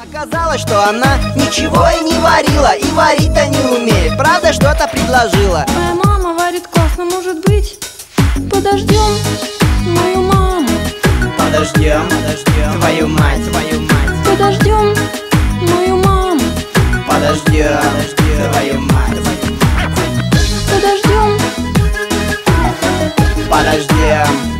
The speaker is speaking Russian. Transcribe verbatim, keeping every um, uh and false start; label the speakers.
Speaker 1: Оказалось, что она ничего и не варила, и варить-то не умеет. Правда, что-то предложила.
Speaker 2: Моя мама варит классно, может быть, подождем мою маму.
Speaker 1: Подождем, подождем твою мать, твою мать.
Speaker 2: Подождем мою маму.
Speaker 1: Подождем, подождем твою мать.
Speaker 2: Подождем.
Speaker 1: Подождем.